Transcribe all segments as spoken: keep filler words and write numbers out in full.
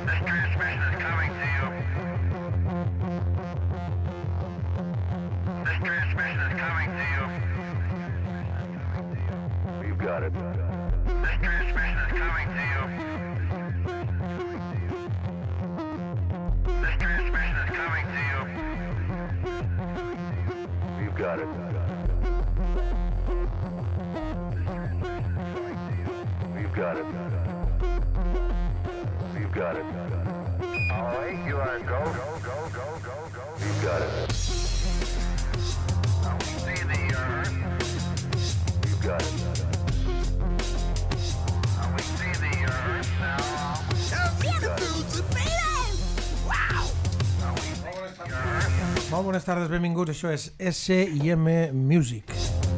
Molt bones tardes, benvinguts. Això és S I M Music.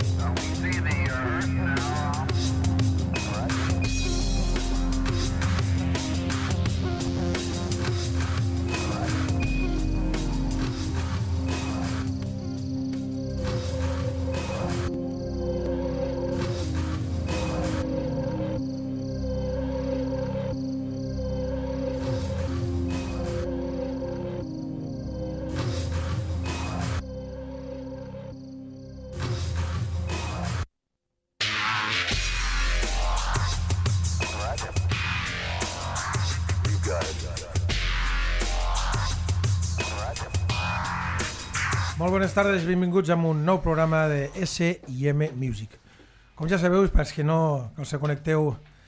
Molt bones tardes, benvinguts a un nou programa de S I M Music. Com ja sabeu, pels que no que els connecteu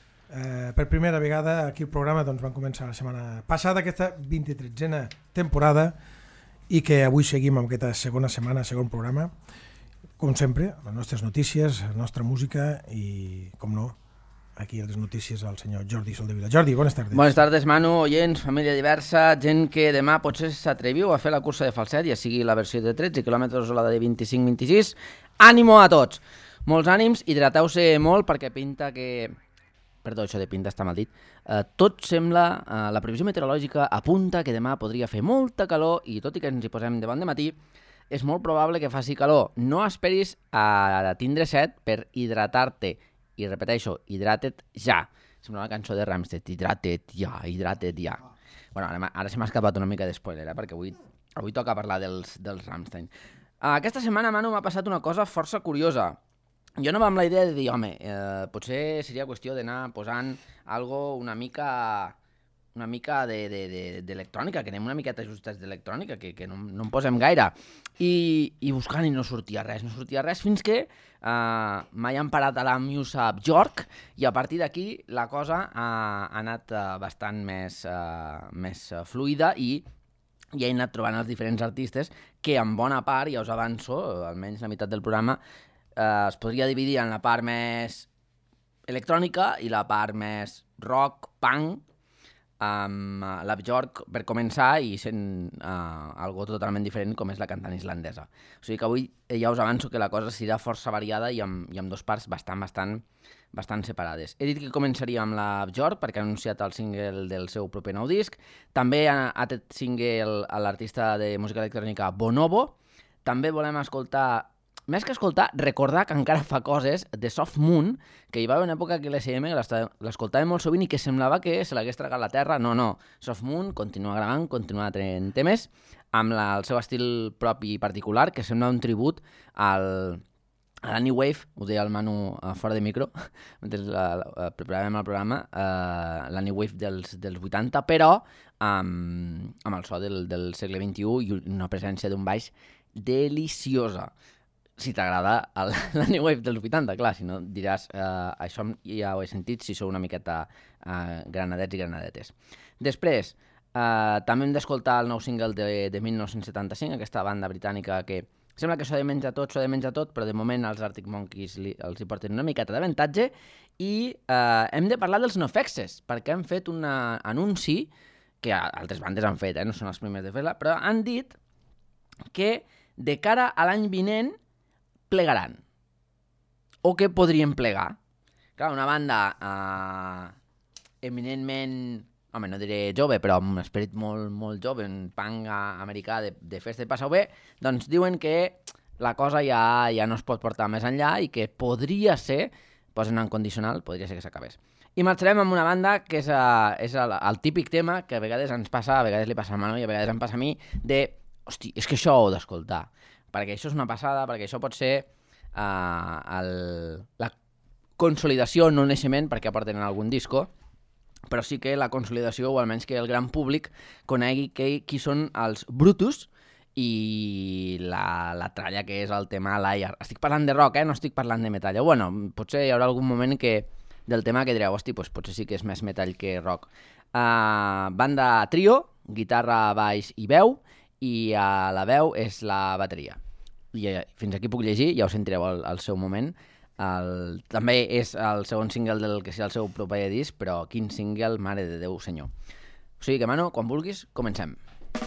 eh, per primera vegada aquí al programa, doncs van començar la setmana passada aquesta vint-i-tresena temporada i que avui seguim amb aquesta segona setmana, segon programa. Com sempre, les nostres notícies, la nostra música i, com no, aquí les notícies al senyor Jordi Soldevila. Jordi, bones tardes. Bones tardes, Manu, oients, família diversa, gent que demà potser s'atreviu a fer la cursa de falset, ja sigui la versió de tretze quilòmetres o la de vint-i-cinc vint-i-sis. Ànimo a tots! Molts ànims, hidrateu-se molt perquè pinta que... Perdó, això de pinta està mal dit. Uh, tot sembla, uh, la previsió meteorològica apunta que demà podria fer molta calor i tot i que ens hi posem de bon de matí, és molt probable que faci calor. No esperis a tindre set per hidratar-te. I repeteixo, hidrata't ja. Sembla una cançó de Rammstein, hidrata't ja, hidrata't ja. Bueno, ara, ara se m'ha escapat una mica d'espoiler, eh? Perquè avui, avui toca parlar dels, dels Rammstein. Uh, aquesta setmana, Manu, m'ha passat una cosa força curiosa. Jo no va amb la idea de dir, home, eh, potser seria qüestió d'anar posant algo una mica... una mica d'electrònica, que anem una miqueta ajustats d'electrònica, que, que no, no en posem gaire. I, i buscant i no sortia res, no sortia res, fins que uh, mai han parat a la Muse a Björk, i a partir d'aquí la cosa uh, ha anat uh, bastant més, uh, més uh, fluida i ja he anat trobant els diferents artistes que en bona part, ja us avanço, almenys la meitat del programa, uh, es podria dividir en la part més electrònica i la part més rock, punk, amb uh, la Björk per començar i sent uh, algo totalment diferent com és la cantant islandesa. O sigui que avui ja us avanço que la cosa serà força variada i amb, i amb dos parts bastant, bastant, bastant separades. He dit que començaria amb la Björk perquè ha anunciat el single del seu proper nou disc. També ha, ha tret single a l'artista de música electrònica Bonobo. També volem escoltar... Més que escoltar, recordar que encara fa coses de Soft Moon, que hi va haver una època que l'S M l'escoltava molt sovint i que semblava que se l'hagués tragat la terra. No, no. Soft Moon continua gravant, continua tenint temes, amb la, el seu estil propi i particular, que sembla un tribut al, a la New Wave, ho deia el Manu uh, fora de micro, mentre la, la, preparàvem el programa, uh, la New Wave dels, dels vuitanta, però um, amb el so del, del segle vint-i-u i una presència d'un baix deliciosa. Si t'agrada la New Wave dels vuitanta, clar, si no diràs uh, això ja ho he sentit si sou una miqueta uh, granadets i granadetes. Després, uh, també hem d'escoltar el nou single de, de mil nou-cents setanta-cinc, aquesta banda britànica que sembla que s'ho de menjar tot, s'ho de menjar tot, però de moment els Arctic Monkeys li, els hi porten una miqueta d'avantatge i uh, hem de parlar dels NoFXs, perquè han fet un anunci que altres bandes han fet, eh? No són els primers de fer-la, però han dit que de cara a l'any vinent plegaran, o que podrien plegar. Clar, una banda uh, eminentment, home, no diré jove, però amb un esperit molt, molt jove, un punk americà de, de festa i passar-ho bé, doncs diuen que la cosa ja, ja no es pot portar més enllà i que podria ser, posen en condicional, podria ser que s'acabés. I marxarem amb una banda que és, uh, és el, el típic tema que a vegades ens passa, a vegades li passa a Manu i a vegades em passa a mi, de, hosti, és que això ho heu d'escoltar, perquè això és una passada, perquè això pot ser uh, el, la consolidació, no el naixement, perquè aporten algun disco, però sí que la consolidació, o almenys que el gran públic conegui que, qui són els Brutus i la, la tralla que és el tema Liar. Estic parlant de rock, eh? No estic parlant de metall. O bueno, potser hi haurà algun moment que del tema que direu, hosti, doncs potser sí que és més metall que rock. Uh, banda trio, guitarra, baix i veu, i a la veu és la bateria. I uh, fins aquí puc llegir, ja ho sentireu al, al seu moment. El, també és el segon single del que serà el seu proper disc, però quin single, mare de Déu senyor. O sigui que, Manu, quan vulguis, comencem.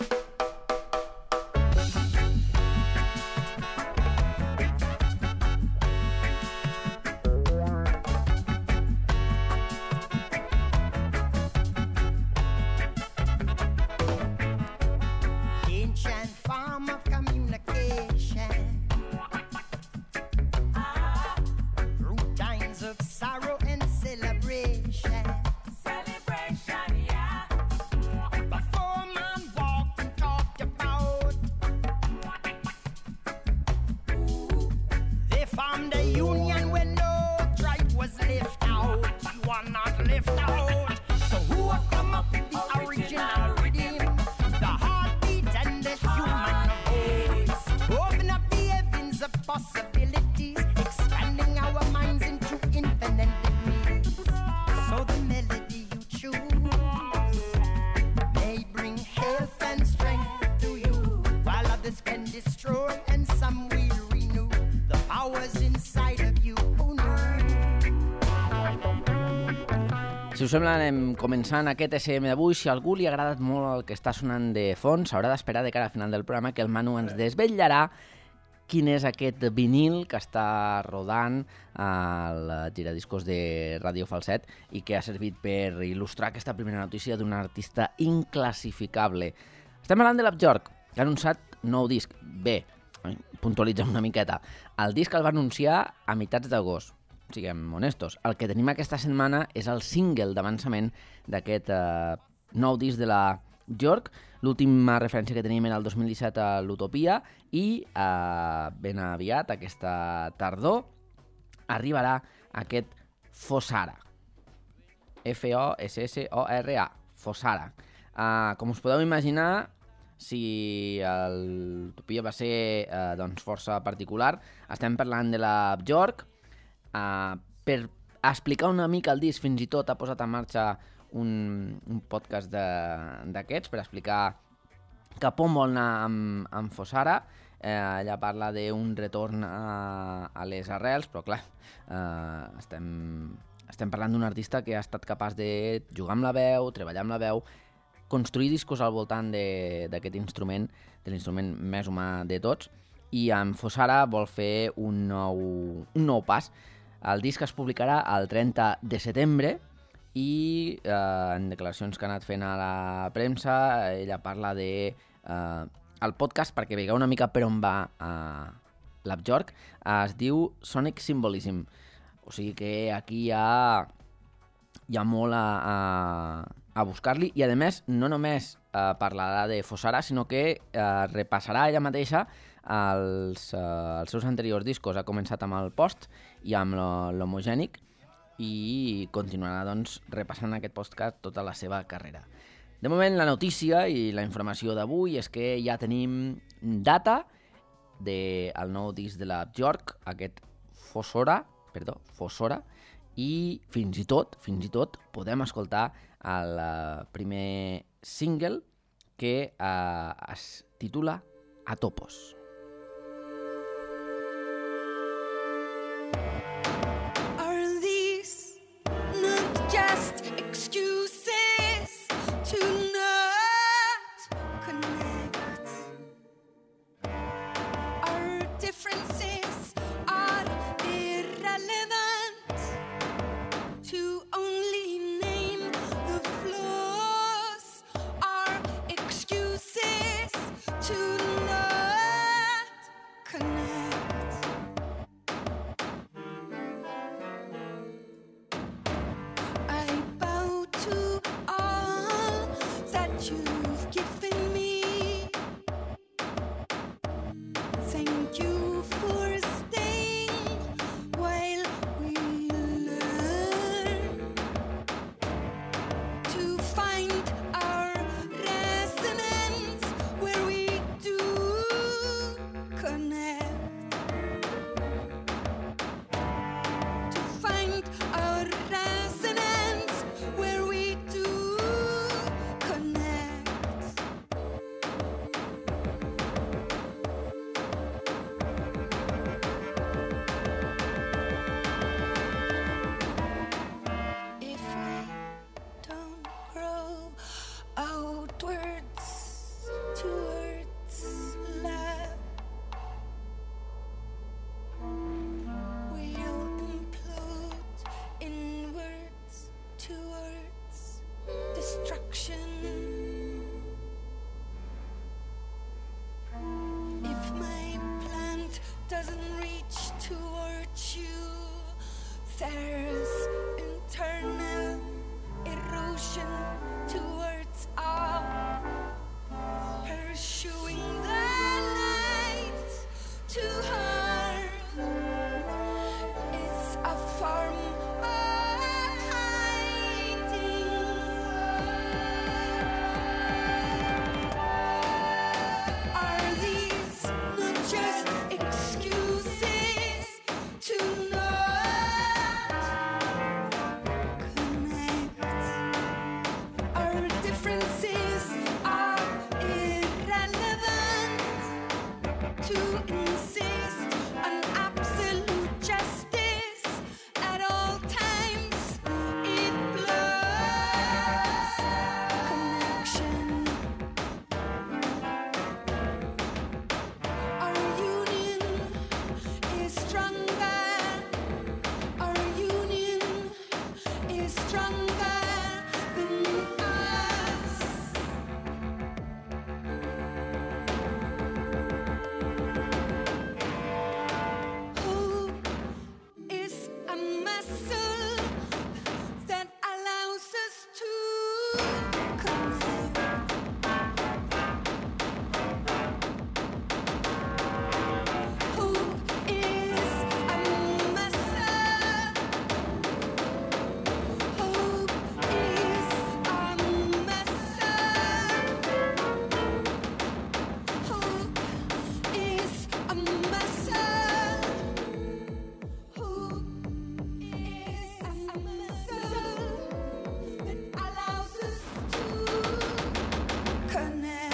Si us sembla, anem començant aquest S M d'avui. Si a algú li ha agradat molt el que està sonant de fons, s'haurà d'esperar de cara al final del programa que el Manu ens desvetllarà quin és aquest vinil que està rodant al giradiscos de Ràdio Falset i que ha servit per il·lustrar aquesta primera notícia d'un artista inclassificable. Estem parlant de l'Abjork, que ha anunciat nou disc. Bé, puntualitzem una miqueta. El disc el va anunciar a meitats d'agost. Siguem honestos, el que tenim aquesta setmana és el single d'avançament d'aquest eh, nou disc de la Bjork. L'última referència que tenim era el dos mil disset a l'Utopia i eh, ben aviat, aquesta tardor, arribarà aquest Fossara. F O S S O R A, Fossara. Eh, com us podeu imaginar, si l'Utopia va ser eh, doncs força particular, estem parlant de la Bjork. Uh, per explicar una mica el disc, fins i tot ha posat en marxa un, un podcast d'aquests per explicar cap on vol anar amb, amb Fossara. Eh, ella parla d'un retorn a, a les arrels, però clar, eh, estem, estem parlant d'un artista que ha estat capaç de jugar amb la veu, treballar amb la veu, construir discos al voltant d'aquest instrument, de l'instrument més humà de tots, i amb Fossara vol fer un nou, un nou pas. El disc es publicarà el trenta de setembre i eh, en declaracions que ha anat fent a la premsa ella parla de eh, el podcast, perquè veieu una mica per on va eh, l'Abjork, es diu Sonic Symbolism, o sigui que aquí hi ha, hi ha molt a, a, a buscar-li i a més no només eh, parlarà de Fossara, sinó que eh, repassarà ella mateixa Els, uh, els seus anteriors discos. Ha començat amb el Post i amb l'Homogènic i continuarà doncs, repassant aquest podcast tota la seva carrera. De moment, la notícia i la informació d'avui és que ja tenim data del nou disc de la Bjork, aquest Fossora, perdó, Fossora, i fins i tot, fins i tot podem escoltar el primer single que uh, es titula Atopos. If my plant doesn't reach towards you, there's internal erosion towards all, pursuing the light to her. It's a form of hiding. Are these not just excuses to not connect? Our differences are irrelevant. To insist on absolute justice at all times, it blurs connection. Our union is stronger. Our union is stronger than us. Hope is a muscle that allows us to connect. Hope is a muscle. Hope is a muscle. Hope is a muscle. Hope is a muscle that allows us to connect.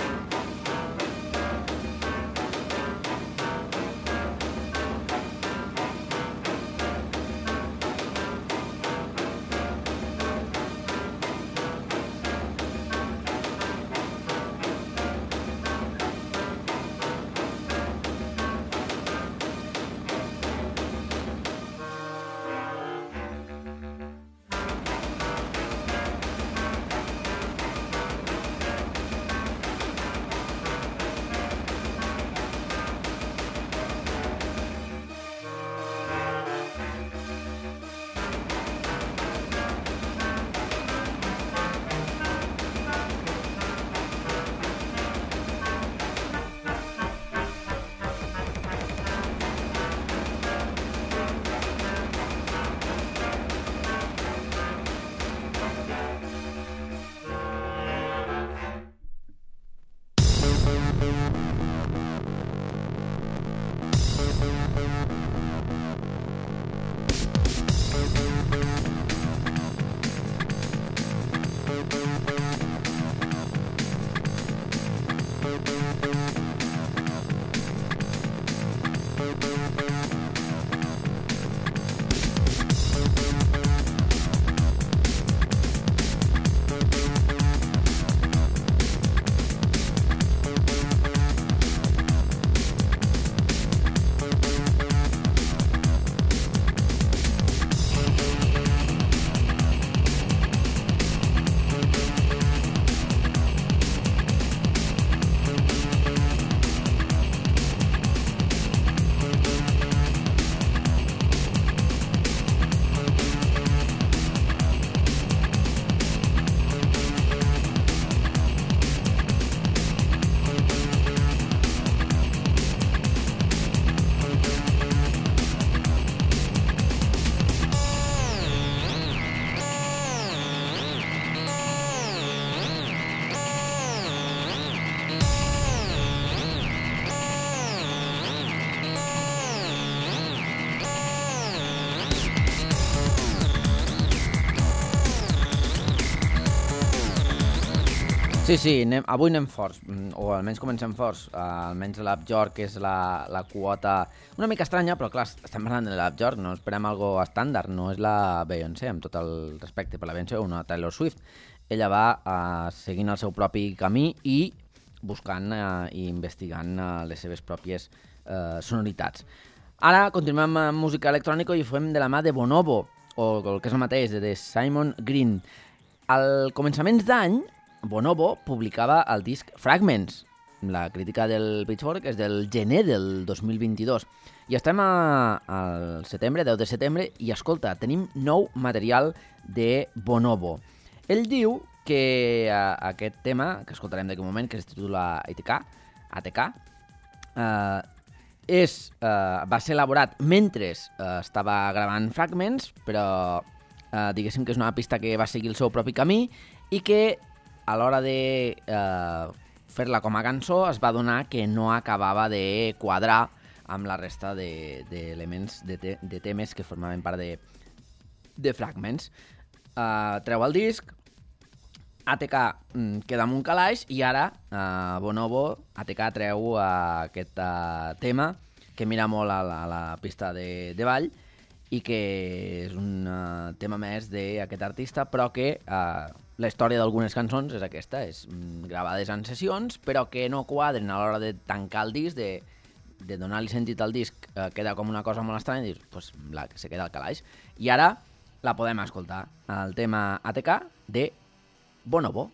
Sí, sí, anem, avui anem forts, o almenys comencem forts. Uh, almenys l'Upjork és la, la quota una mica estranya, però clar, estem parlant de l'Upjork, no esperem algo estàndard, no és la Beyoncé, amb tot el respecte per la Beyoncé, una Taylor Swift. Ella va uh, seguint el seu propi camí i buscant uh, i investigant uh, les seves pròpies uh, sonoritats. Ara continuem amb música electrònica i ho fem de la mà de Bonobo, o el que és el mateix, de Simon Green. Al començaments d'any, Bonobo publicava el disc Fragments. La crítica del Pitchfork és del gener del dos mil vint-i-dos. I estem a, al setembre, deu de setembre, i escolta, tenim nou material de Bonobo. Ell diu que a, aquest tema, que escoltarem d'aquí un moment, que es titula A T K, A T K, eh, és, eh, va ser elaborat mentre eh, estava gravant Fragments, però eh, diguéssim que és una pista que va seguir el seu propi camí i que a l'hora de eh, fer-la com a cançó es va donar que no acabava de quadrar amb la resta d'elements, de, de, de, de temes que formaven part de, de Fragments. Uh, treu el disc, A T K mm, queda amb un calaix i ara uh, Bonobo, A T K treu uh, aquest uh, tema que mira molt a la, a la pista de, de ball i que és un uh, tema més d'aquest artista, però que uh, la història d'algunes cançons és aquesta, és mm, gravades en sessions, però que no quadren a l'hora de tancar el disc, de, de donar-li sentit al disc, uh, queda com una cosa molt estranya i dius, pues, la, se queda al calaix. I ara la podem escoltar, el tema A T K de Bonobo.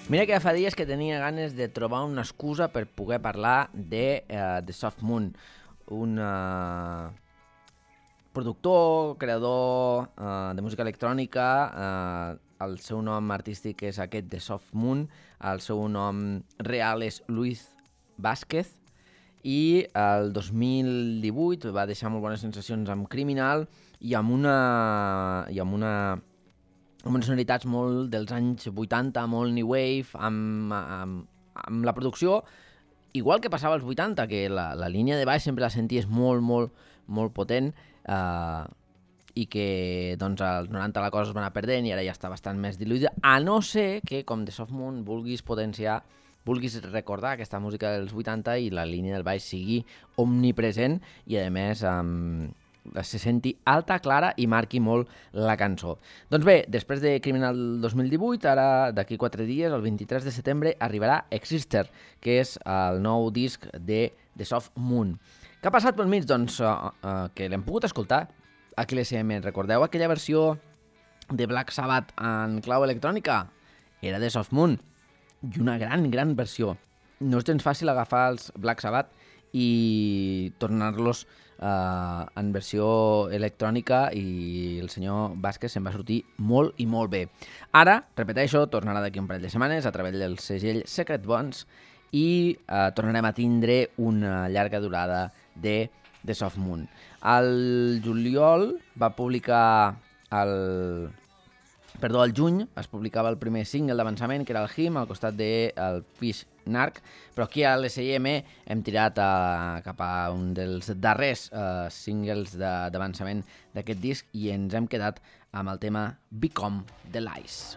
Mira que ja fa dies que tenia ganes de trobar una excusa per poder parlar de uh, The Soft Moon, un uh, productor, creador uh, de música electrònica. Uh, el seu nom artístic és aquest, The Soft Moon, el seu nom real és Luis Vázquez, i el dos mil divuit va deixar molt bones sensacions amb Criminal i amb una... I amb una amb unes sonoritats molt dels anys vuitanta, molt new wave, amb, amb, amb la producció, igual que passava als vuitanta, que la, la línia de baix sempre la senties molt, molt, molt potent, eh, i que doncs, als noranta la cosa es va anar perdent i ara ja està bastant més diluïda, a no ser que, com The Soft Moon, vulguis potenciar, vulguis recordar aquesta música dels vuitanta i la línia del baix sigui omnipresent i, a més, amb... Um, se senti alta, clara i marqui molt la cançó. Doncs bé, després de Criminal dos mil divuit, ara d'aquí quatre dies, el vint-i-tres de setembre, arribarà Exister, que és el nou disc de The Soft Moon. Què ha passat pel mig? Doncs uh, uh, que l'hem pogut escoltar a Q L S M. Recordeu aquella versió de Black Sabbath en clau electrònica? Era The Soft Moon. I una gran, gran versió. No és gens fàcil agafar els Black Sabbath i tornar-los Uh, en versió electrònica, i el senyor Vázquez se'n va sortir molt i molt bé. Ara, repeteixo, tornarà d'aquí un parell de setmanes a través del segell Secret Bonds i uh, tornarem a tindre una llarga durada de The Soft Moon. Al juliol va publicar el... Perdó, al juny es publicava el primer single d'avançament, que era el Him, al costat de el Fish Narc, però aquí a l'S I M hem tirat a, cap a un dels darrers uh, singles d'avançament d'aquest disc i ens hem quedat amb el tema Become the Lies.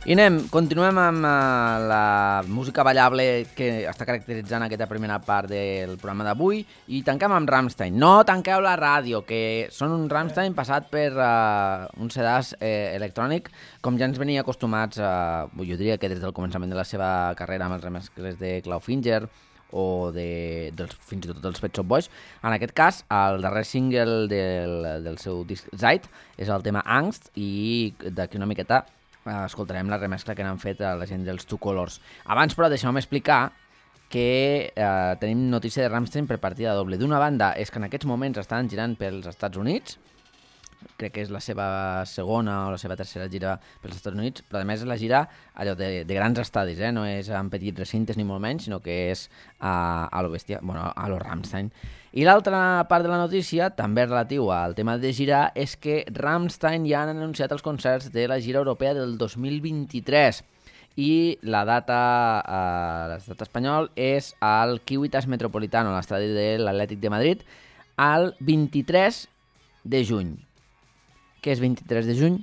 I anem, continuem amb uh, la música ballable que està caracteritzant aquesta primera part del programa d'avui i tanquem amb Rammstein. No tanqueu la ràdio, que són un Rammstein passat per uh, un sedàs eh, electrònic, com ja ens venia acostumats, uh, jo diria que des del començament de la seva carrera amb els remescles de Clawfinger o de, dels, fins i tot dels Pet Shop Boys. En aquest cas, el darrer single del, del seu disc Zeit és el tema Angst i d'aquí una miqueta escoltarem la remescla que n'han fet a la gent dels Two Colors. Abans, però, deixeu-me explicar que eh, tenim notícia de Rammstein per partida doble. D'una banda, és que en aquests moments estan girant pels Estats Units, crec que és la seva segona o la seva tercera gira pels Estats Units, però a més és la gira allò de, de grans estadis, eh? No és en petits recintes ni molt menys, sinó que és a, a lo bèstia, bueno, a lo Rammstein. I l'altra part de la notícia, també relatiu al tema de girar, és que Rammstein ja han anunciat els concerts de la gira europea del dos mil vint-i-tres i la data, eh, l'estat espanyol és al Civitas Metropolitano, a l'estadi de l'Atlètic de Madrid, el vint-i-tres de juny. Què és vint-i-tres de juny?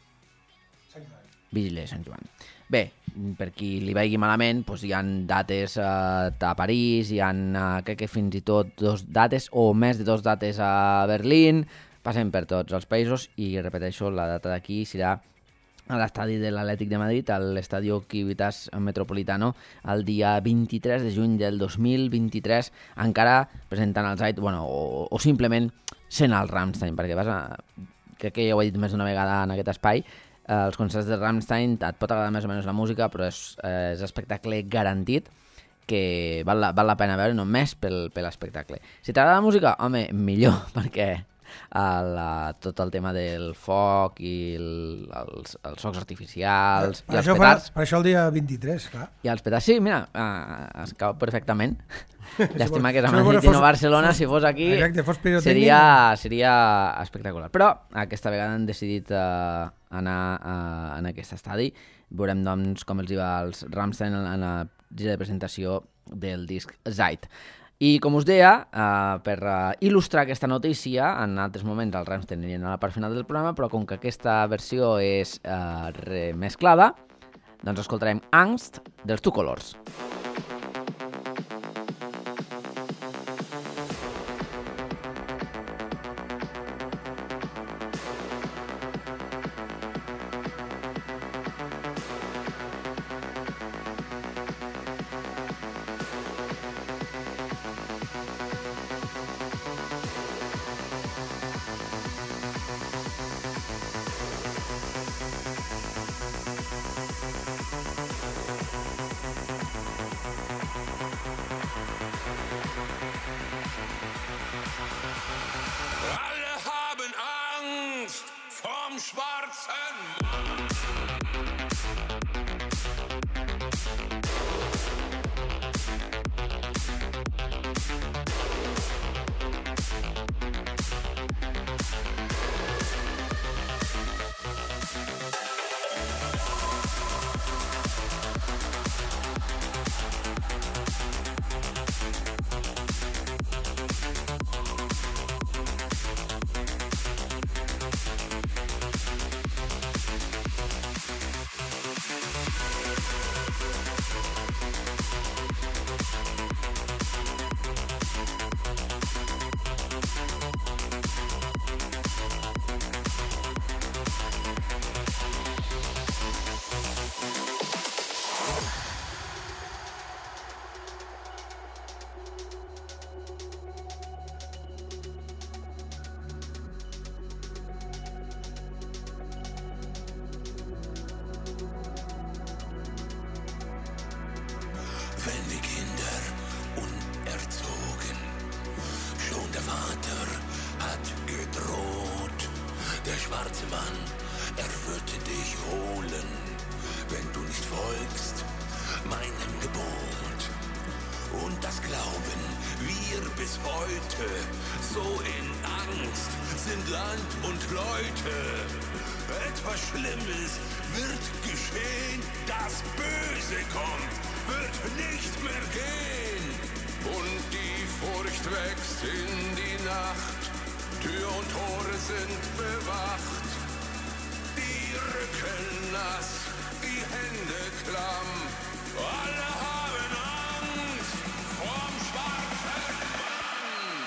Sant Joan. Vigília de Sant Joan. Bé, per qui li vegi malament, doncs hi ha dates eh, a París, hi ha, eh, crec que fins i tot dos dates o més de dos dates a Berlín, passem per tots els països i, repeteixo, la data d'aquí serà a l'estadi de l'Atlètic de Madrid, a l'Estadio Civitas Metropolitano, el dia vint-i-tres de juny del dos mil vint-i-tres, encara presentant el Zeit, bueno, o, o simplement sent el Rammstein, perquè vas a... crec que ja ho he dit més d'una vegada en aquest espai, eh, els concerts de Rammstein et pot agradar més o menys la música, però és, eh, és espectacle garantit que val la, val la pena veure només pel, per l'espectacle. Si t'agrada la música, home, millor, perquè el, uh, tot el tema del foc i el, els, els focs artificials per i els això petards... Fa, per això el dia vint-i-tres, clar. I els petards, sí, mira, uh, es cau perfectament. Llàstima que és a Si Madrid fos- i no Barcelona, si fos aquí Exacte, fos pirotècnic. seria, seria espectacular. Però aquesta vegada han decidit uh, anar uh, en aquest estadi. Veurem doncs com els hi va als Rammstein en la gira de presentació del disc Zeit. I com us deia, uh, per uh, il·lustrar aquesta notícia, en altres moments els Rammstein anirien a la part final del programa, però com que aquesta versió és uh, remesclada, doncs escoltarem Angst dels Two Colors. Alle haben Angst vom schwarzen Mann. Wenn die Kinder unerzogen, schon der Vater hat gedroht. Der schwarze Mann, er wird dich holen, wenn du nicht folgst meinem Gebot. Und das glauben wir bis heute, so in Angst sind Land und Leute. Etwas Schlimmes wird geschehen, das Böse kommt, wird nicht mehr gehen. Und die Furcht wächst in die Nacht, Tür und Tore sind bewacht. Die Rücken nass, die Hände klamm. Alle haben Angst vorm schwarzen Mann.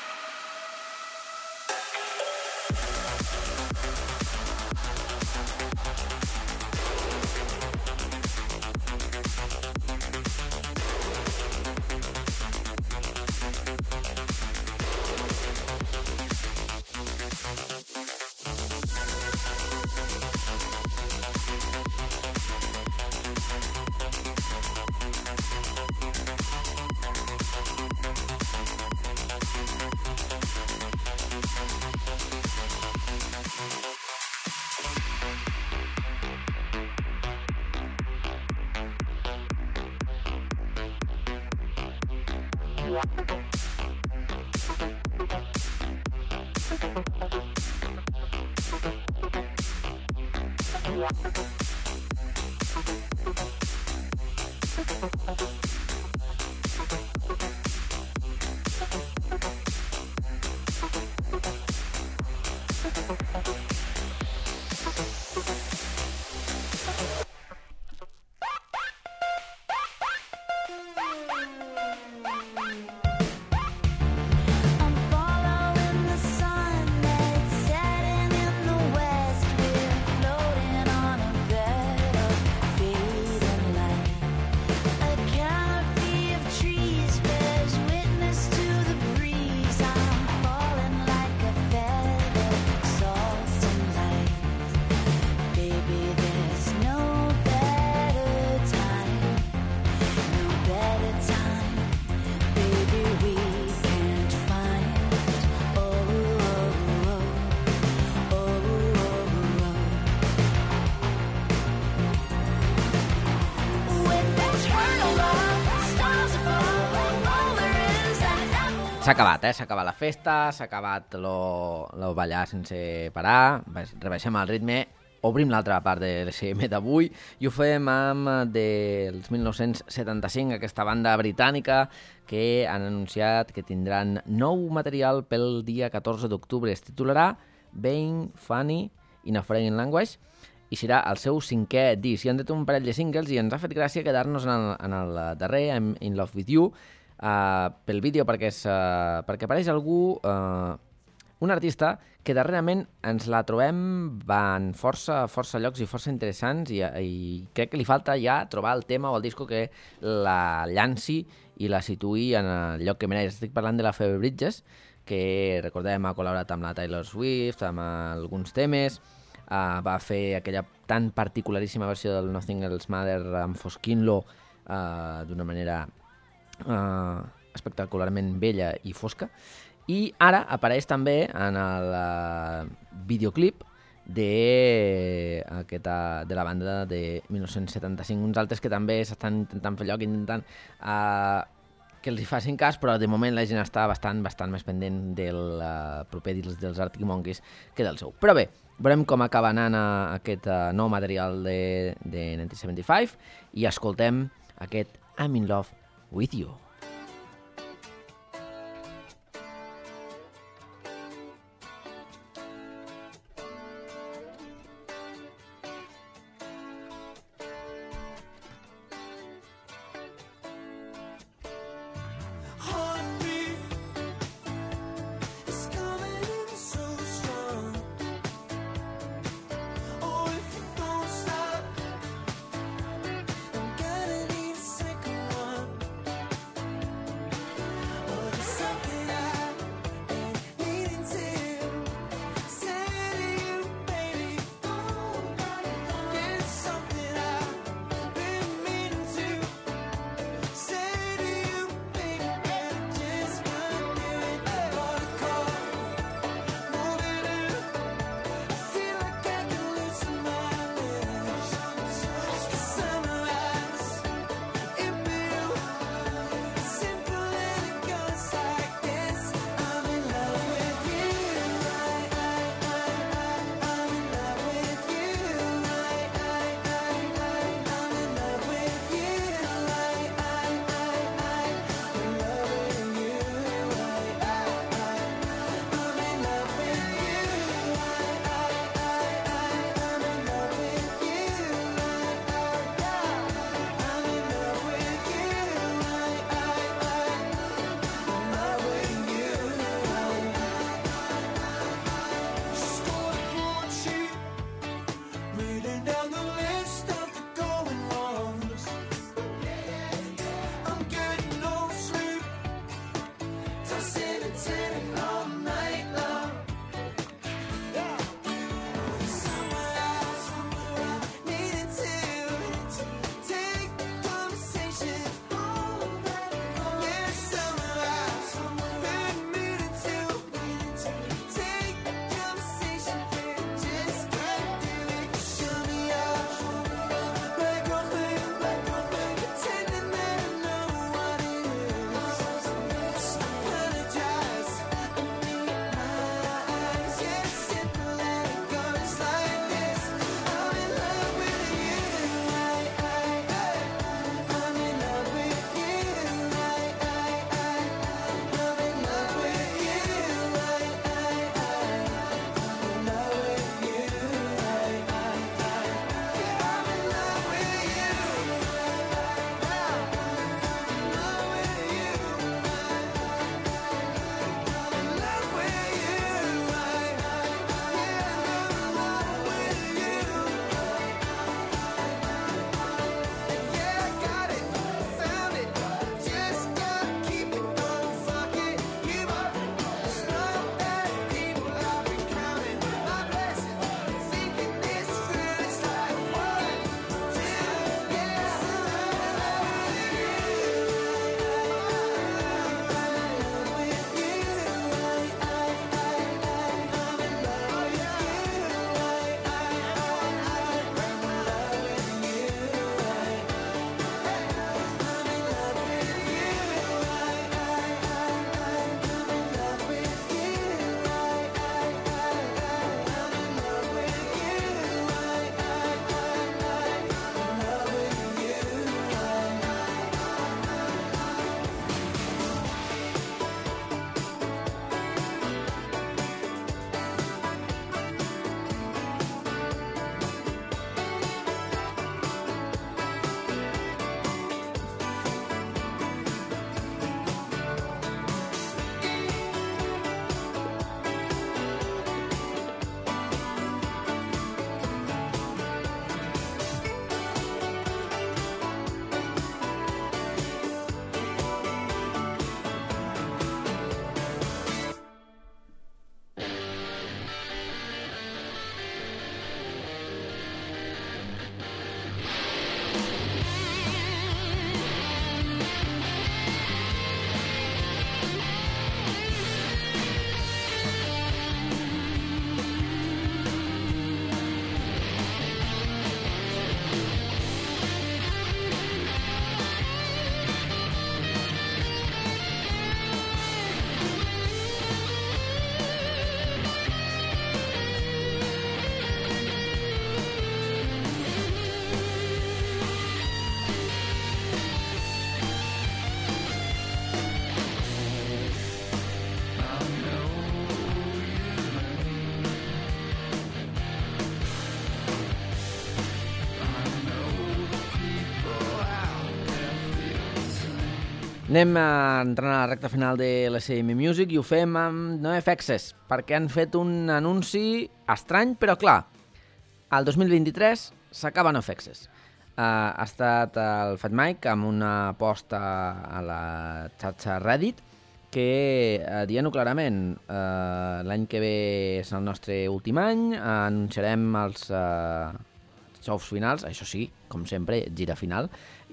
I'm following the sun that's setting in the west. We're floating on a bed of fading light. A canopy of trees bears witness to the breeze. I'm falling like a feather, soft and light. Baby, there's no better time, no better time. Baby, we can't find. Oh, oh, oh, oh, oh. With eternal love, stars above, all there is and ever. S'ha acabat, eh? S'ha acabat la festa, s'ha acabat lo, lo ballar sense parar, baix- rebaixem el ritme, obrim l'altra part de l'E S M d'avui i ho fem amb eh, dels mil nou-cents setanta-cinc, aquesta banda britànica que han anunciat que tindran nou material pel dia catorze d'octubre. Es titularà Being Funny in a Foreign Language i serà el seu cinquè disc. I han tret un parell de singles i ens ha fet gràcia quedar-nos en el, en el darrer, I'm In Love With You, uh, pel vídeo perquè, és, uh, perquè apareix algú, uh, un artista que darrerament ens la trobem en força, força llocs i força interessants i, i crec que li falta ja trobar el tema o el disco que la llanci i la situï en el lloc que mereix. Estic parlant de la Phoebe Bridgers, que recordem ha col·laborat amb la Taylor Swift, amb alguns temes, uh, va fer aquella tan particularíssima versió del Nothing Else Matter amb Fosquinlo uh, d'una manera uh, espectacularment bella i fosca. I ara apareix també en el uh, videoclip de, aquesta, de la banda de mil nou-cents setanta-cinc. Uns altres que també s'estan intentant fer lloc, intentant uh, que els hi facin cas, però de moment la gent està bastant, bastant més pendent del uh, proper disc dels Arctic Monkeys que del seu. Però bé, veurem com acaba anant a aquest uh, nou material de, de dinou setanta-cinc i escoltem aquest I'm in Love With You. Heartbeat is coming in so strong. Oh, if you don't stop, I'm gonna need a second one. Anem a entrar a la recta final de l'S M Music i ho fem amb NoFX, perquè han fet un anunci estrany, però clar, el dos mil vint-i-tres s'acaba NoFX. Uh, ha estat el Fat Mike amb una posta a la xarxa Reddit que, uh, dient-ho clarament, uh, l'any que ve és el nostre últim any, uh, anunciarem els uh, shows finals, això sí, com sempre, gira final,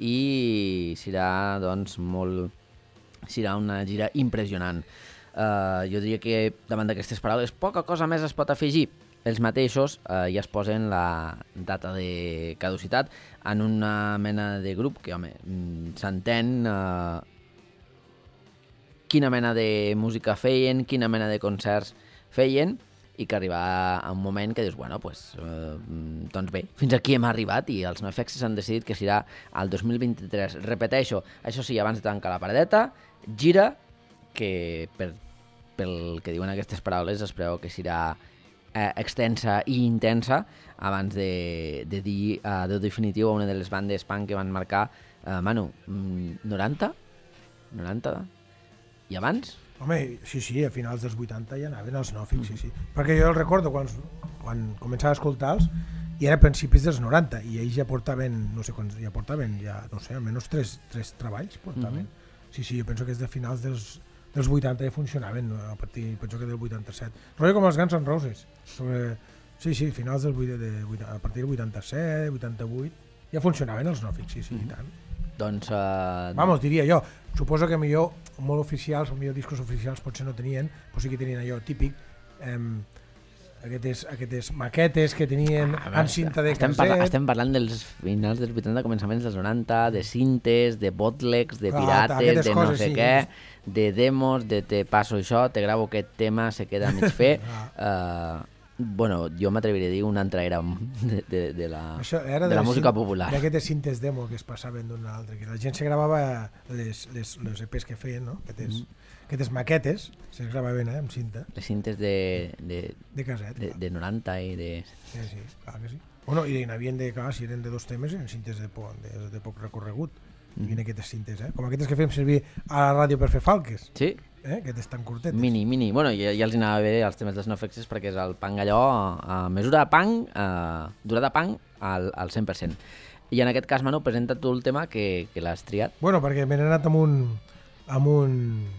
i serà, doncs, molt... serà una gira impressionant. Uh, jo diria que, davant d'aquestes paraules, poca cosa més es pot afegir. Ells mateixos uh, ja es posen la data de caducitat en una mena de grup que, home, s'entén uh, quina mena de música feien, quina mena de concerts feien, i que arriba a un moment que dius, bueno, pues, eh, doncs bé, fins aquí hem arribat i els NoFX han decidit que serà el dos mil vint-i-tres. Repeteixo, això sí, abans de tancar la paradeta, gira, que per, pel que diuen aquestes paraules es preveu que serà eh, extensa i intensa abans de, de dir adeu definitiu a una de les bandes punk que van marcar, eh, Manu, noranta? noranta? I abans? Home, sí, sí, a finals dels vuitanta ja anaven els NoFX, sí, sí. Perquè jo el recordo quan, quan començava a escoltar-los i era a principis dels noranta i ells ja portaven, no sé quants, ja portaven, ja, no sé, almenys tres, tres treballs portaven. Mm-hmm. Sí, sí, jo penso que és de finals dels, dels vuitanta ja funcionaven, a partir, penso que del vuitanta-set. Rollo com els Guns N' Roses. Sobre, sí, sí, finals del vuitanta, de, a partir del vuitanta-set, vuitanta-vuit, ja funcionaven els NoFX, sí, sí, mm-hmm. i tant. Doncs... Uh... Vamos, diria jo. Suposo que millor molt oficials, o millor discos oficials potser no tenien, però sí que tenien allò típic, eh, aquestes, aquestes maquetes que tenien ah, en cinta de estem caset. Parla, estem parlant dels finals dels vuitanta, començaments dels noranta, de cintes, de bootlegs, de pirates, ah, de no coses, sé sí, què, de demos, de te passo això, te gravo aquest tema, se queda a mig fer. ah. uh, Bueno, jo m'atreviria a dir una altra era de, de, de la, Això era de de la música cin- popular. D'aquestes cintes demo que es passaven d'un a l'altre, que la gent se gravava les, les, les E Pes que feien, no? Aquestes, mm. aquestes maquetes se gravaven eh, amb cinta. Les cintes de, de, de caset. De, de noranta i de... Sí, sí, clar que sí. Bueno, i n'havien de, clar, si eren de dos temes, eren cintes de, poc, de, de poc recorregut. Mm. I aquestes cintes, eh? Com aquestes que fem servir a la ràdio per fer falques. Sí. Eh? Aquestes tan curtetes. Mini, mini. Bueno, ja, ja els anava bé els temes dels NoFX perquè és el punk allò, a mesura de punk, a durada de punk, al, al cent per cent. I en aquest cas, Manu, presenta tu el tema que, que l'has triat. Bueno, perquè me n'he anat amb un, amb un,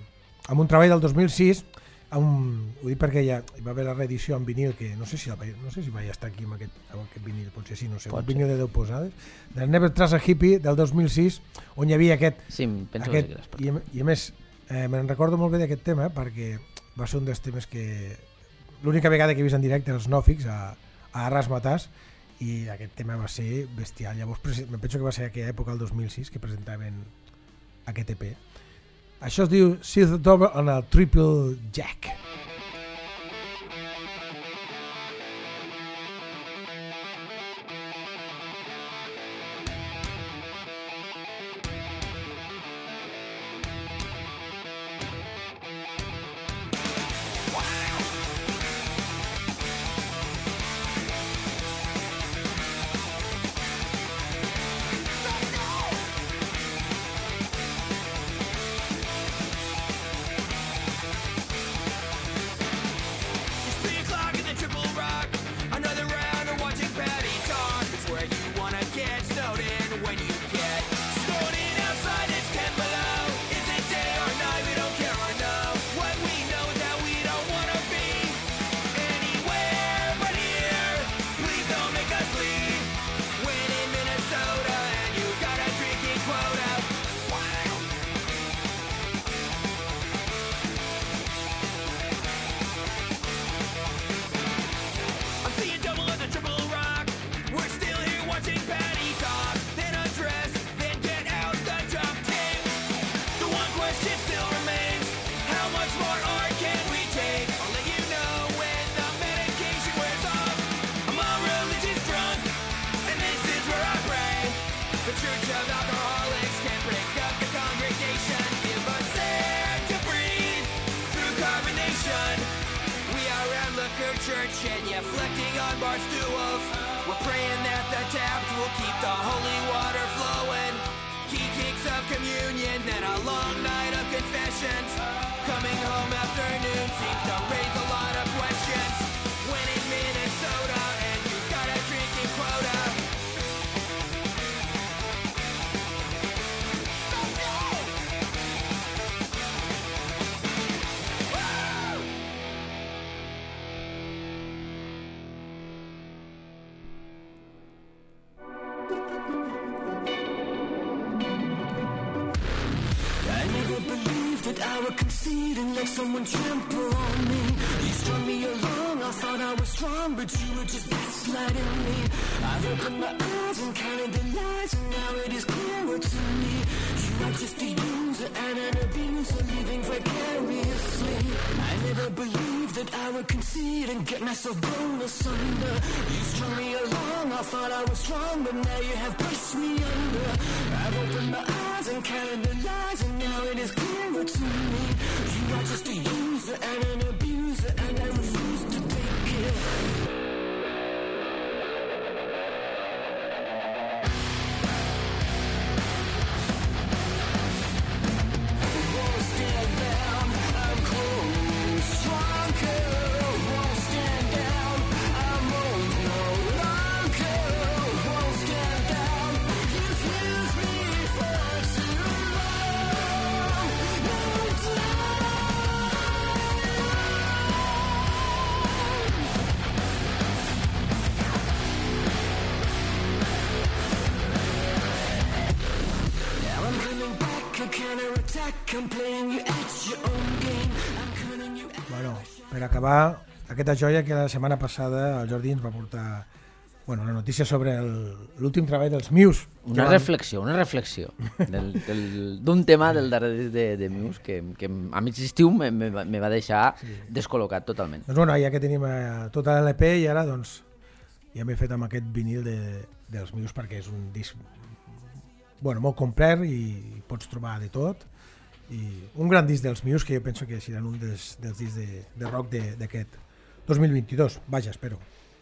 amb un treball del dos mil sis, amb, ho dic perquè ja hi va haver la reedició en vinil, que no sé si, la, no sé si vaig estar aquí amb aquest, amb aquest vinil, potser sí, no sé, Pot un vinil de deu posades, del Never Trust a Hippie del dos mil sis, on hi havia aquest... Sí, penso aquest, que sí que l'has i, a- I a més, eh, me'n recordo molt bé d'aquest tema perquè va ser un dels temes que... L'única vegada que he vist en directe els NoFX a, a Razzmatazz, i aquest tema va ser bestial. Llavors, me penso que va ser aquella època, el dos mil sis, que presentaven aquest E P. Això es diu Sith Double on el Triple Jack. It's three o'clock in the Triple Rock. Another round of watching Patty talk. It's where you wanna get snowed in when you get snowed in outside. It's ten below. Is it day or night? We don't care or know. What we know is that we don't wanna be anywhere but here. Please don't make us leave. When in Minnesota and you got a drinking quota. Wow. I'm seeing double on the Triple Rock. We're still here watching Patty talk. Then undress, then get out the dump tape. The one question still remains: how much more art can we take? I'll let you know when the medication wears off. I'm a religious drunk, and this is where I pray. The Church of Alcoholics can break up the congregation. Give us air to breathe through carbonation. We are at Liquor Church, genuflecting on bar stools. We're praying that the taps will keep the holy water flowing. Key kicks moments of communion, then a long night of confessions. Coming home after noon seems to raise a lot of questions. When in Minnesota and you got a drinking quota. I never believed that I would concede and let someone trample on me. You strung me along, I thought I was strong, but you were just gaslighting me. I've opened my eyes and counted the lies, and now it is clearer to me. You are just a user and an abuser, living vicariously. I never believed that I would concede and get myself blown asunder. You strung me along, I thought I was strong, but now you have pushed me under. I've opened my eyes and counted the lies, and now it is clearer to me. You are just a user and an abuser, and I refuse to take it. Won't stand down, I'm cold, stronger. Won't stand down, I'm old no longer. Won't stand down, you've used me for too long. No Now I'm coming back, a counterattack. I'm playing you at your own game. I'm cutting you out. Bueno, per acabar, aquesta joia que la setmana passada el Jordi ens va portar bueno, una notícia sobre el- l'últim treball dels Muse. Una Que van- reflexió, una reflexió del- del- d'un tema del darrer disc de, de Muse que, que a mig estiu me, me, va- me va deixar descol·locat totalment. Doncs bueno, ja que tenim eh, tota l'L P i ara doncs ja m'he fet amb aquest vinil de, dels Muse perquè és un disc bueno, molt complet i pots trobar de tot i un gran disc dels Muse que jo penso que seran un dels, dels discs de, de rock de- d'aquest dos mil vint-i-dos, vaja, espero.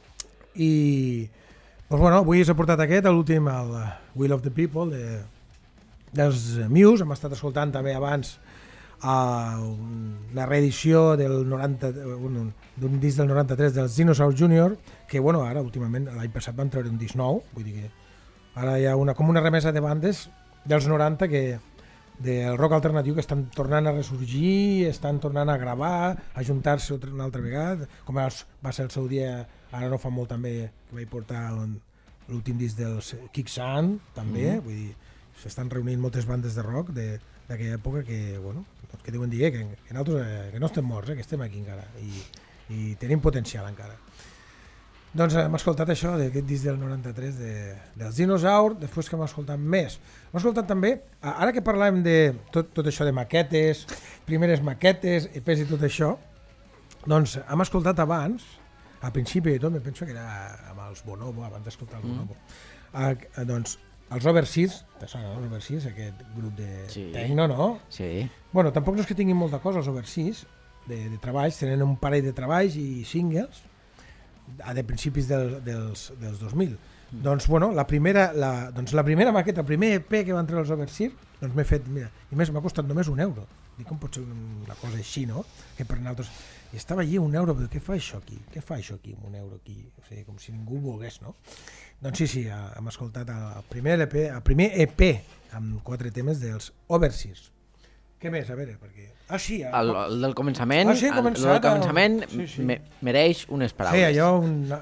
I doncs bueno, avui us he portat aquest, l'últim, el eh, Will of the People de, dels Muse. Hem estat escoltant també abans a una reedició del noranta, un- d'un disc del noranta-tres dels Dinosaur Junior, que bueno, ara últimament l'any passat van treure un disc nou, vull dir que ara hi ha una, com una remesa de bandes dels noranta que del rock alternatiu que estan tornant a ressorgir, estan tornant a gravar, a juntar-se otra- una altra vegada, com els, va ser el seu dia, ara no fa molt també, que vaig portar un, l'últim disc dels Kicksand, també, mm. vull dir, s'estan reunint moltes bandes de rock de- d'aquella època que, bueno, doncs que diuen dir eh, que, que nosaltres eh, que no estem morts, eh, que estem aquí encara i, i tenim potencial encara. Doncs hem escoltat això d'aquest disc del noranta-tres de, dels Dinosaur, després que hem escoltat més. Hem escoltat també, a- ara que parlàvem de tot, tot això de maquetes, primeres maquetes, E Pes i tot això, doncs hem escoltat abans, al principi de tot, me penso que era amb els Bonobo, abans d'escoltar els Bonobo, a, a, doncs els Overseas, te sona, no? Els Overseas, aquest grup de Sí. techno, no? Sí. Bueno, tampoc no és que tinguin molta cosa els Overseas, de, de treballs, tenen un parell de treballs i singles, a de principis del, dels, dels dos mil. Mm. Doncs, bueno, la primera, la, doncs la primera maqueta, el primer E P que van treure els Overseas, doncs m'he fet, mira, i més m'ha costat només un euro. Dic, com pot ser una cosa així, no? Que per nosaltres... I estava allí un euro, però què fa això aquí? Què fa això aquí, amb un euro aquí? O sigui, com si ningú volgués, no? Doncs sí, sí, eh, hem escoltat el primer L P, el primer E P amb quatre temes dels Overseas. Què més? A veure, perquè... Ah, sí, eh? El, el del començament, Ah, sí, el, el començat, del començament sí, sí. Me, mereix unes Sí, paraules. allò... Una...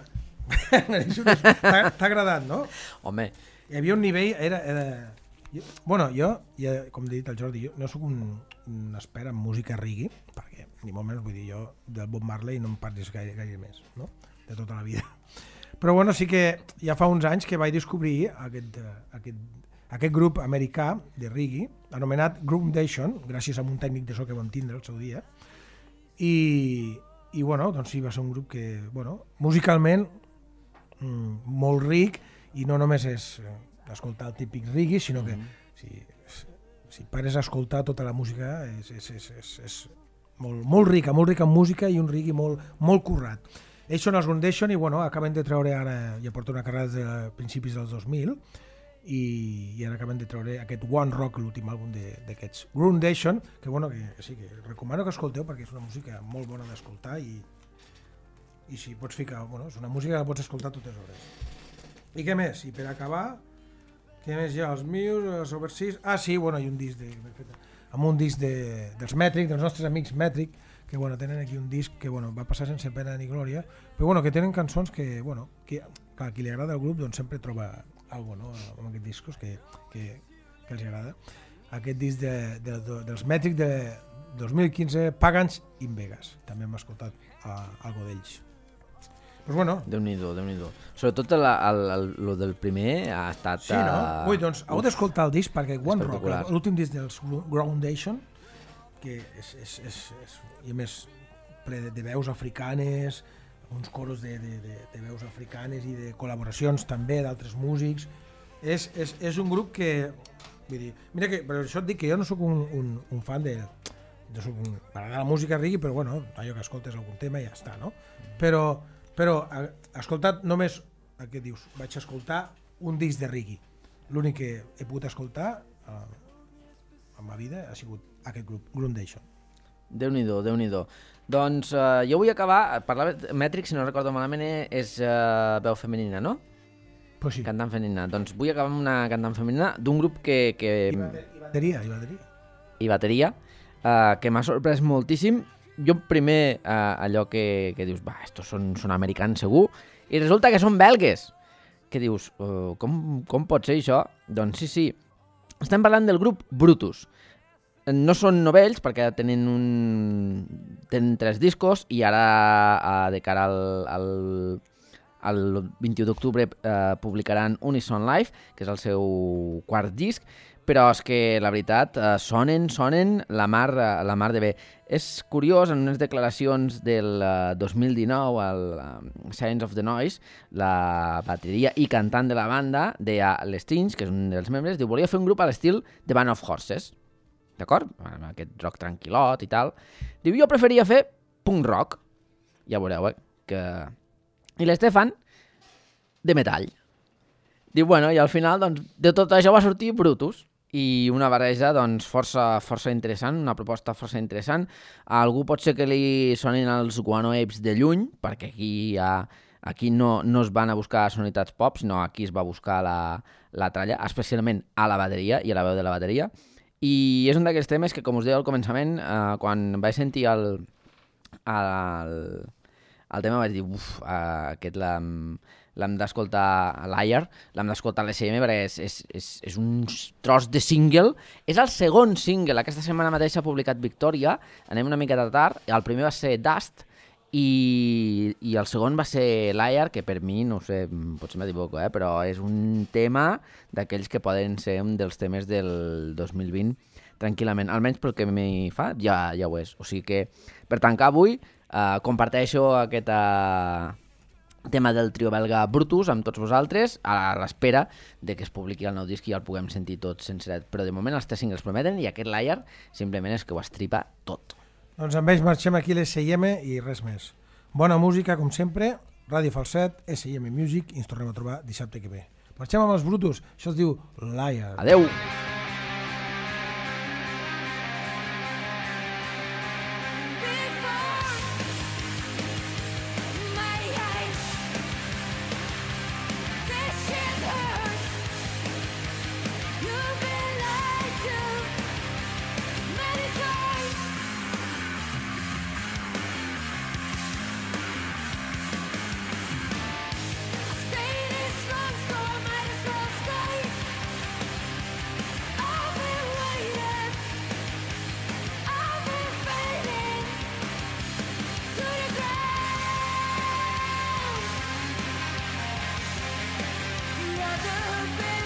T'ha t'ha agradat, no? Home, Hi havia un nivell... Era, era... Jo, bueno, jo, ja, com he dit al Jordi, jo no sóc un, un expert en música reggae, perquè ni molt menys, vull dir, jo del Bob Marley no em parlis gaire, gaire més, no? De tota la vida. Però bueno, sí que ja fa uns anys que vaig descobrir aquest, eh, aquest, aquest grup americà de reggae, anomenat Groundation, gràcies a un tècnic de so que vam tindre el seu dia, i, i bueno, doncs sí, va ser un grup que, bueno, musicalment mm, molt ric, i no només és eh, escoltar el típic reggae, sinó que si, si pares a escoltar tota la música és, és, és, és, és molt, molt rica, molt rica en música i un reggae molt, molt currat. Ells són els Groundation i bueno, acaben de treure ara, ja porta una carrera des de principis dels dos mil, i, i ara acaben de treure aquest One Rock, l'últim àlbum de- d'aquests Groundation, que bueno, que, que sí, que recomano que escolteu perquè és una música molt bona d'escoltar i, i si pots ficar, bueno, és una música que pots escoltar totes hores. I què més? I per acabar, què més hi ha? Els Muse, els Overseas... Ah, sí, bueno, hi ha un disc de, amb un disc de, dels Metric, dels nostres amics Metric, que bueno, tenen aquí un disc que bueno, va passar sense pena ni glòria, però bueno, que tenen cançons que, bueno, que, que a qui li agrada el grup doncs sempre troba algo, no?, amb aquests discos que, que, que els agrada. Aquest disc de, de, de, dels Metric de dos mil quinze, Pagans in Vegas, també hem escoltat uh, algo d'ells. Pues bueno, Déu-n'hi-do, Déu-n'hi-do. Sobretot el, el, el, el del primer ha estat... sí, no? eh, Ui, doncs heu d'escoltar el disc perquè One Rock, espectacular. l'últim disc dels Groundation, que és, és, és, és i a més ple de, de veus africanes, uns coros de, de, de, de veus africanes i de col·laboracions també d'altres músics. És, és, és un grup que... Vull dir, mira que, per això et dic que jo no sóc un, un, un fan de... Jo soc un... M'agrada la música reggae, però bueno, allò que escoltes algun tema i ja està, no? Però, però he escoltat només, el que dius, vaig escoltar un disc de reggae. L'únic que he pogut escoltar eh, en ma vida ha sigut aquest grup, Groundation. Déu-n'hi-do, Déu-n'hi-do. Doncs uh, jo vull acabar, parlar de Metric, si no recordo malament, eh, és uh, veu femenina, no? Pues sí. Cantant femenina. Doncs vull acabar amb una cantant femenina d'un grup que... que... I bateria, i bateria. i bateria, uh, que m'ha sorprès moltíssim. Jo primer uh, allò que, que dius, va, estos són, són americans segur, i resulta que són belgues. Que dius, uh, com, com pot ser això? Doncs sí, sí. Estem parlant del grup Brutus. No són novells perquè tenen un... tenen tres discos i ara uh, de cara al, al, al vint-i-u d'octubre eh, publicaran Unison Live, que és el seu quart disc, però és que la veritat eh, sonen, sonen la mar, eh, la mar de bé. És curiós, en unes declaracions del eh, dos mil dinou al uh, Science of the Noise, la bateria i cantant de la banda deia l'Stings, que és un dels membres, diu, volia fer un grup a l'estil de Band of Horses, d'acord? Amb aquest rock tranquil·lot i tal. Diu, jo preferia fer punk rock. Ja veureu, eh? Que... I l'Estefan, de metall. Diu, bueno, i al final, doncs, de tot això va sortir Brutus. I una barreja, doncs, força, força interessant, una proposta força interessant. A algú pot ser que li sonin els Guano Apes de lluny, perquè aquí hi ha... Aquí no, no es van a buscar sonoritats pop, sinó aquí es va buscar la, la tralla, especialment a la bateria i a la veu de la bateria. I és un d'aquests temes que, com us deia al començament, eh, quan vaig sentir el, el, el tema vaig dir, uf, eh, aquest l'hem, l'hem d'escoltar a l'Ayer, l'hem d'escoltar a l'S M perquè és, és, és, és un tros de single. És el segon single, aquesta setmana mateix s'ha publicat Victòria, anem una miqueta tard, el primer va ser Dust, i, i el segon va ser l'Ayer, que per mi, no ho sé, potser m'equivoco, eh, però és un tema d'aquells que poden ser un dels temes del dos mil vint tranquil·lament, almenys pel que m'hi fa, ja, ja ho és. O sigui que, per tancar avui, eh, comparteixo aquest eh, tema del trio belga Brutus amb tots vosaltres, a l'espera de que es publiqui el nou disc i el puguem sentir tot senceret. Però de moment els tres singles prometen i aquest l'Ayer simplement és que ho estripa tot. Doncs amb ells marxem aquí a l'S I M i res més. Bona música, com sempre, Ràdio Falset, S I M Music, i ens tornem a trobar dissabte que ve. Marxem amb els Brutus, això es diu Liar. Adeu! Rather